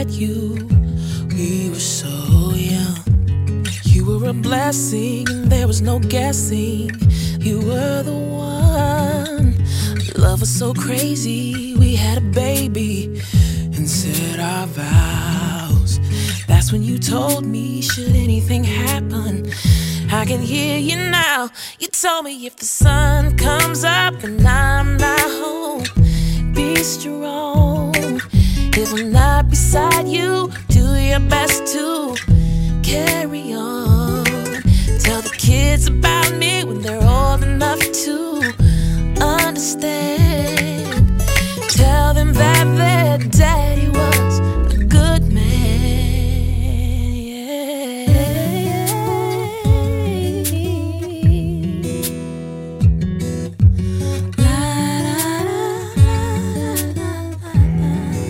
met you, we were so young. You were a blessing, and there was no guessing. You were the one. Love was so crazy, we had a baby and said our vows. That's when you told me, should anything happen, I can hear you now. You told me if the sun comes up and I'm not home, be strong. If I'm not beside you, do your best to carry on. Tell the kids about me when they're old enough to understand. Tell them that their daddy was a good man, yeah. La, la, la, la, la.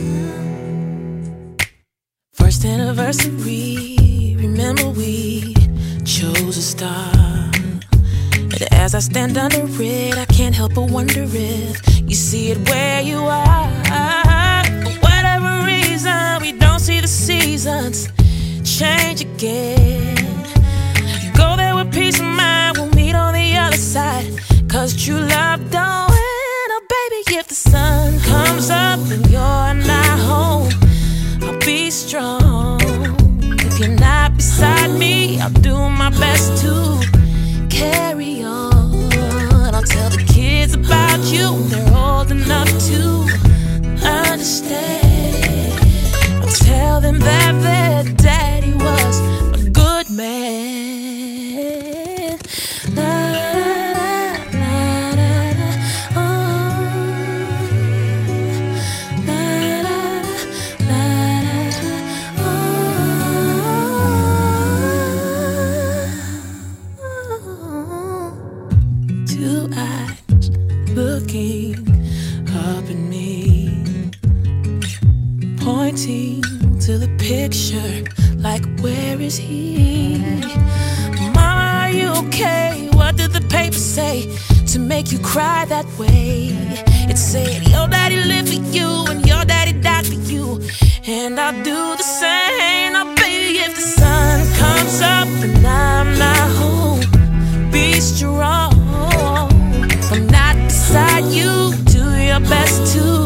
First anniversary, remember we chose a star. And as I stand under it, I can't help but wonder if you see it where you are. For whatever reason, we don't see the seasons change again. Go there with peace of mind, we'll meet on the other side. Cause true love don't end. Oh baby, if the sun comes up and you're not home, I'll be strong. If you're not beside me, I'll do my best to carry on. I'll tell the kids about you when they're old enough to understand. I'll tell them that their daddy was a good man. La, la, la, la, la, oh. La, la, la, la, oh. Two eyes looking up at me, pointing to the picture like, where is he? Mama, are you okay? What did the paper say to make you cry that way? It said your daddy lived for you and your daddy died for you, and I'll do the same. Now baby, if the sun comes up and I'm not home, be strong. If I'm not beside you, do your best to